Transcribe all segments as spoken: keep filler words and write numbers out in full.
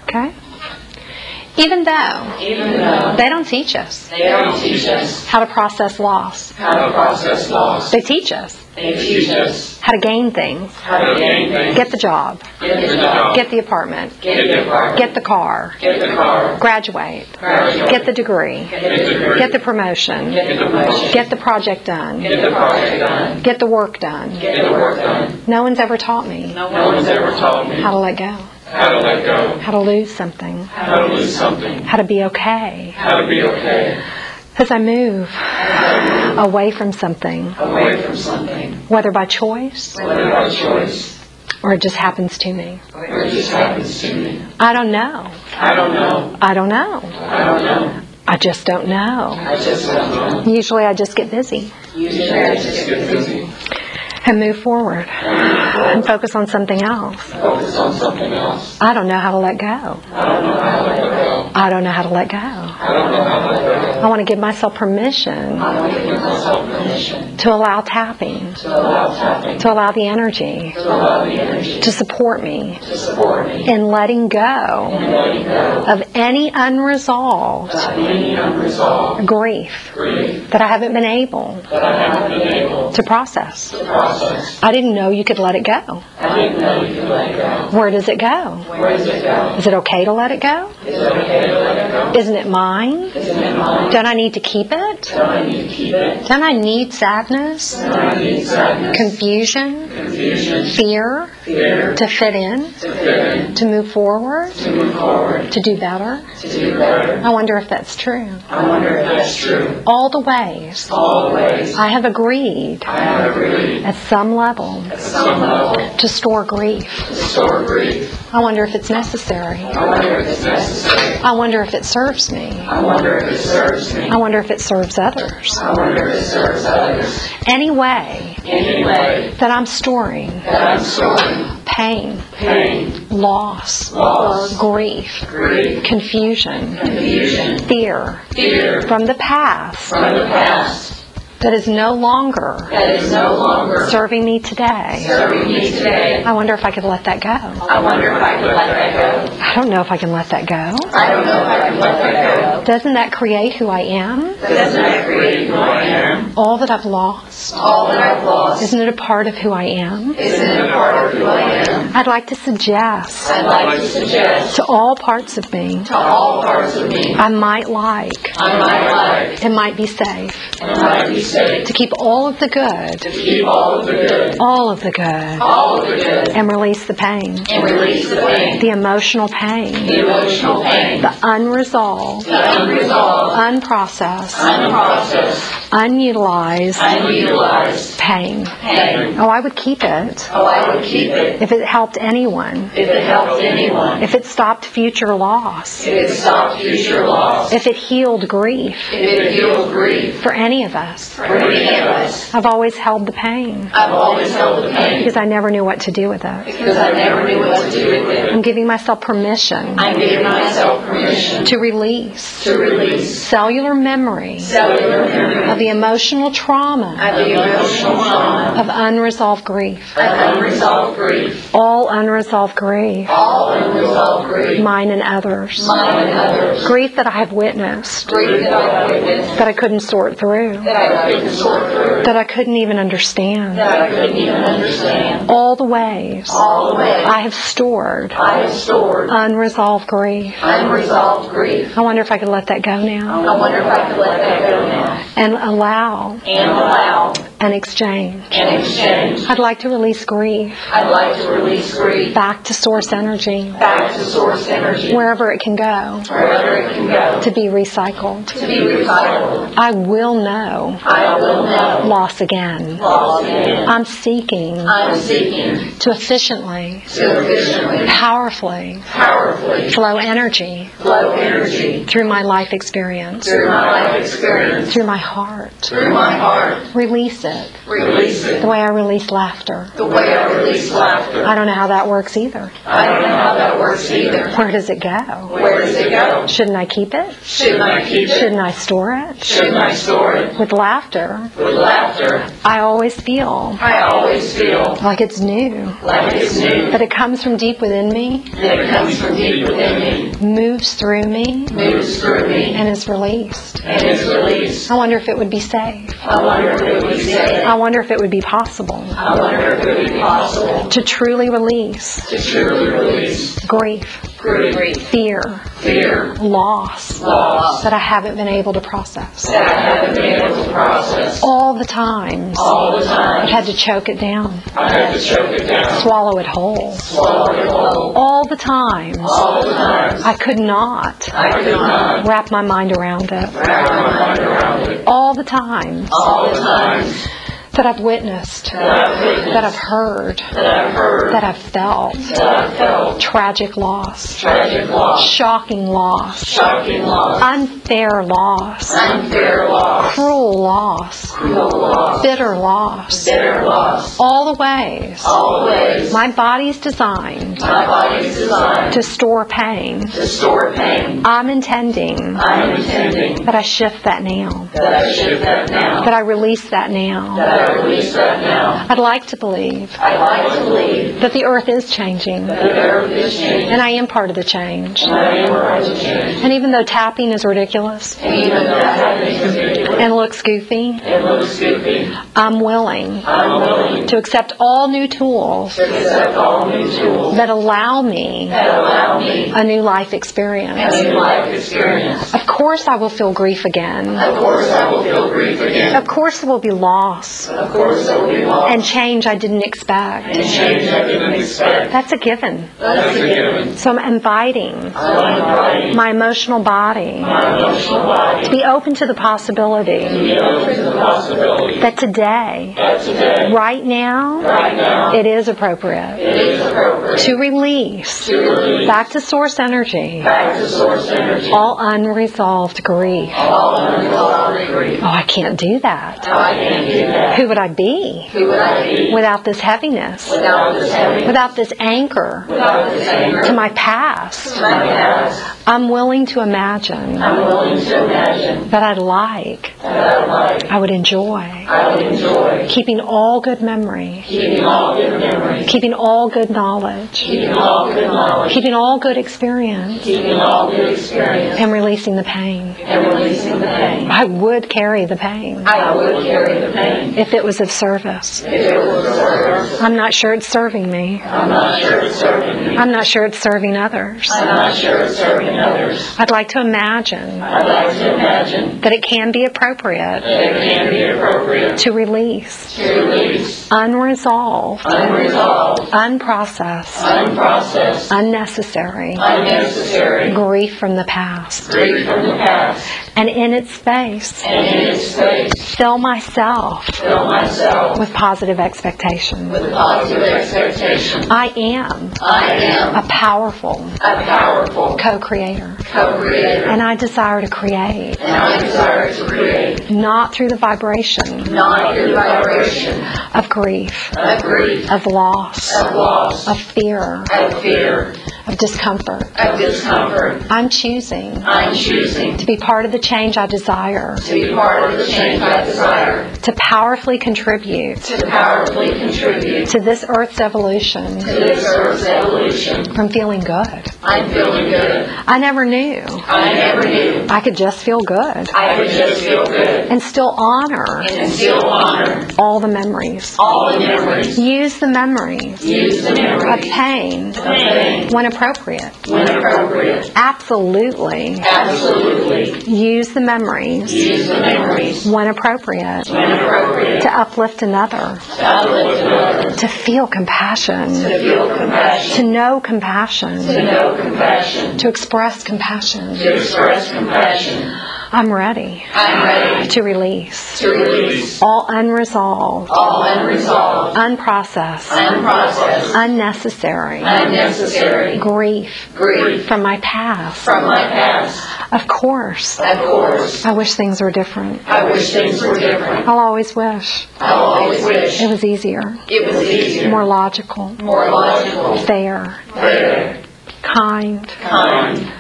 Okay? Even though, Even though they don't teach us they don't teach us how to process loss. how to process loss, They teach us they teach us how to gain things. how to gain things, Get the job. get the job, Get the apartment. get the apartment, Get the car. get the car, Graduate. graduate, Get the degree. get the degree, Get the promotion. get the promotion, Get the project done. get the project done, Get the work done. get the work done. No one's ever taught me No one's ever taught me how to let go. how to let go, How to lose something. how to lose something, How to be okay. how to be okay, As I move away from something, away from something, whether by choice whether by choice or it just happens to me. or it just happens to me. I don't know. I don't know. I don't know. I don't know. I just don't know. I just don't know. Usually I just get busy Usually I just get busy. and move forward and focus on something else. Focus on something else. I don't know how to let go. I don't know how to let go. I don't know how to let go. I don't know how to let go. I want to give myself permission I want to give myself permission to allow tapping, to allow tapping, to allow the energy to allow the energy to support me to support me in letting go and letting go of any unresolved of any unresolved grief grief that I haven't been able that I haven't been able to process. to process. I didn't know you could let it go. I didn't know you could let it go. Where does it go? Where does it go? Is it okay to let it go? Is it okay to let it go? Isn't it mine? Isn't it mine? Don't I need to keep it? Don't I need to keep it? Don't I need sadness, Don't I need sadness, confusion, confusion, fear fear, to fit in, to fit in, to move forward, to move forward, to do better? to do better? I wonder if that's true. I wonder if that's true. All the ways All the ways I have agreed I have agreed at some level at some level to store grief. to store grief. I wonder if it's necessary. I wonder if it's necessary. I wonder if it serves me. I wonder if it serves me. I wonder if it serves others. I wonder if it serves others. Any way Any way that I'm storing that I'm storing pain, pain, loss, loss, grief, grief, confusion, confusion, fear fear from the past from the past that is no longer that is no longer serving me today, serving me today. I wonder if I could let that go. I wonder if I could let that go. I don't know if I can let that go. I don't know if I can let that Doesn't that create who I am? go. Doesn't that create who I am? All that I've lost? All that I've lost. Isn't it a part of who I am? Isn't it a part of who I am? I'd like to suggest I'd like to suggest to all parts of me to all parts of me I might like, I might like it might be safe, and might be safe to keep all of the good, to keep all of the good, all of the good, all of the good, and release the pain, and release the pain, the emotional pain, the emotional pain, the unresolved, the unresolved, unprocessed, unprocessed, unutilized unutilized pain. pain. Oh, I would keep it Oh, I would keep it if it helped anyone, if it helped anyone, if it stopped future loss, if it stopped future loss, if it healed grief if it healed grief for any of us. for any of us. I've always held the pain I've always held the pain because I never knew what to do with it. because I never knew what to do with it. I'm giving myself permission I'm giving myself permission to release to release cellular memory cellular memory of the emotional trauma of the emotional trauma of unresolved grief. of unresolved grief, All unresolved grief, all unresolved grief, mine and others. mine and others, Grief that I have witnessed, grief that I witnessed, that I couldn't sort through, that I couldn't sort through, that I couldn't even understand. that I couldn't even understand. All the ways All the ways I have stored I have stored unresolved grief. unresolved grief. I wonder if I could let that go now I wonder if I could let that go now and allow and allow an exchange. an exchange. I'd like to release grief I'd like to release grief back to source energy, back to source energy, wherever it can go, wherever it can go, to be recycled. to be recycled. I will know I will know loss again. loss again. I'm seeking I'm seeking to efficiently, to efficiently, powerfully powerfully flow energy flow energy through my life experience, through my life experience, through my heart. through my heart. Release it Release it the way I release laughter. the way I release laughter. I don't know how that works either. I don't know how that works either. Where does it go? Where does it go? Shouldn't I keep it? Shouldn't I keep it? Shouldn't I store it? Shouldn't I store it? With laughter, With laughter, I always feel I always feel like it's new, like it's new, that it comes from deep within me, that it comes from deep within me, moves through me moves through me and is released. and is released. I wonder if it would be safe. I wonder if it would be safe. I wonder if it would be possible I wonder if it would be possible to truly release to truly release grief, grief, fear, fear, loss loss that I haven't been able to process. that I haven't been able to process. All the times All the I time had to choke it down, I had to choke it down, swallow it whole. swallow it whole. All the times All the times I could not I could not wrap my mind around it. wrap my mind around it. All the times All the times that I've witnessed, that I've witnessed, that I've heard, that I've heard, that I've felt that I've felt tragic loss, tragic loss, shocking loss, shocking loss, unfair loss, unfair loss, cruel loss, cruel loss, bitter loss, bitter loss, all the ways all the ways my body's designed my body is designed to store pain. to store pain. I'm intending I am intending that I shift that now, that I shift that now, that I release that now. that I release that now. I'd like to believe I like to believe that the earth is changing, that the earth is changing, and I am part of the change. and I am part of the change. And even though tapping is ridiculous And even though that is ridiculous, and looks goofy, it looks goofy, I'm willing I'm willing to accept all new tools to accept all new tools that allow me that allow me a new life a experience. new life experience. Of course I will feel grief again. Of course I will feel grief again. Of course there will be loss Of course there will be loss and change I didn't expect. and change I didn't expect. That's a given. That's a given. So I'm inviting So I'm inviting my emotional body my emotional body to be open to the possibility to be open to the possibility that today, that today, right now, right now, it is appropriate it is appropriate to release to release back to source energy back to source energy all unresolved grief. all unresolved grief. Oh, I can't do that. Now I can't do that. Who would I be Who would I be without this heaviness, without this heaviness, without this anchor without this anger to my past? to my past? I'm willing to imagine I'm willing to imagine that I'd like, that I like, I would enjoy I would enjoy keeping all good memory, keeping all good memories, keeping all good knowledge, keeping all good knowledge, keeping all good experience, keeping all good experience, and releasing the pain. and releasing the pain. I would carry the pain I would carry the pain if it was of service. if it was a service. I'm not sure it's serving me. I'm not sure it's serving me. I'm not sure it's serving others. I'm not sure it's serving others. I'd like to imagine I'd like to imagine that it can be appropriate that it can be appropriate to release to release unresolved, unresolved, unprocessed, unprocessed, unnecessary unnecessary grief from the past, grief from the past, and in its space and in its space, fill myself fill myself with positive expectation. with positive expectation. I am I am a powerful a powerful co-creator, co-creator, and I desire to create and I desire to create, not through the vibration not through vibration of grief, of grief, of loss, of loss, of fear, of fear, of discomfort. of discomfort. I'm choosing I'm choosing to be part of the change I desire, to be part of the change I desire, to powerfully contribute to powerfully contribute to this Earth's evolution to this Earth's evolution. from feeling good. I'm feeling good. I never knew I never knew I could just feel good I could just feel good and still honor and still honor all the memories. all the memories. Use the memories Use the of memories pain of pain when appropriate. when appropriate. Absolutely. Absolutely. Use the memories Use the memories when appropriate when appropriate. to uplift another, To uplift another. to feel compassion, To feel compassion. to know compassion, To know compassion. to express compassion. To express compassion. I'm ready I'm ready to release to release all unresolved, all unresolved, unprocessed, unprocessed, unnecessary unnecessary grief grief from my past. from my past. Of course, Of course, I wish things were different. I wish things were different. I'll always wish I'll always wish it was easier, it was easier, more logical, more logical, fair, fair, kind, kind,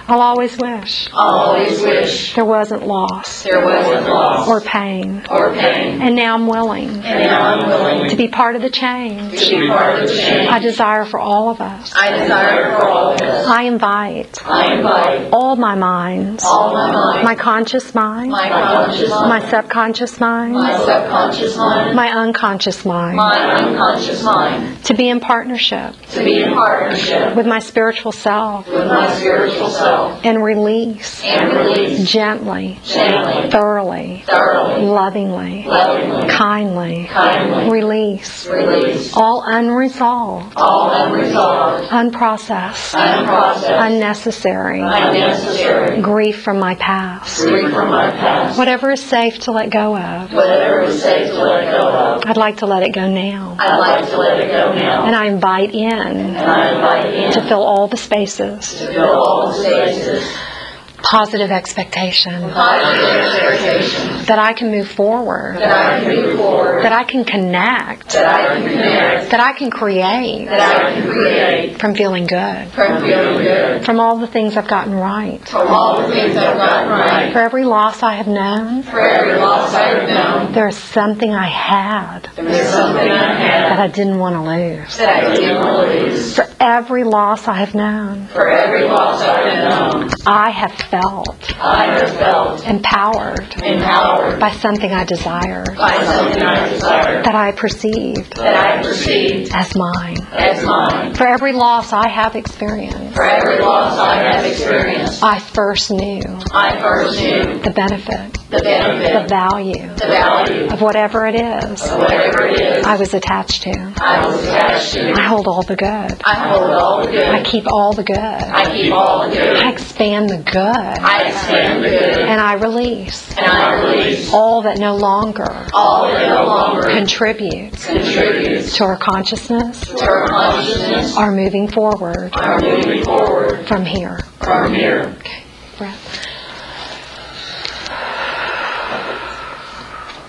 I'll always wish I'll always wish there wasn't loss there wasn't loss or pain. or pain. And now I'm willing And now I'm willing to be part of the change to be part of the change I desire for all of us. I desire for all of us. I invite I invite all my minds, all my mind, my conscious mind, my conscious mind, my subconscious mind, my subconscious mind, my unconscious mind, my unconscious mind, to be in partnership to be in partnership with my spiritual self with my spiritual self and release and release gently, gently, thoroughly, thoroughly, lovingly, lovingly, kindly, kindly, release release all unresolved, all unresolved, unprocessed, unprocessed, unnecessary unnecessary grief from my past. grief from my past. Whatever is safe to let go of, Whatever is safe to let go of, I'd like to let it go now. I'd like to let it go now. And I invite in And I invite in to fill all the spaces, to fill all the spaces, positive expectation, positive expectation, that I can move forward, that I can move forward, that I can connect, that I can connect, that I can create that I can create from feeling good, from feeling good, from all the things I've gotten right, from all the things I've gotten right. for every loss I have known. For every loss I have known, There is something I had there's something I that had I didn't want to lose. that I didn't want to lose. For every loss I have known, For every loss I have known, I have felt I have felt empowered empowered by something I desired, by something I desired, that I perceived that I perceived as mine. as mine. For every loss I have experienced, For every loss I have experienced, I first knew I first knew the benefit, the the benefit, value the value of whatever it is of whatever it is I was attached to. I was attached to. I hold all the good. I hold all the I good. keep all the good. I keep all the good. I expand the good. I expand the good. And I release And I release all that no longer all that no longer contributes contributes to our consciousness, to our consciousness, our moving forward our moving forward from here. from here. Okay, breath.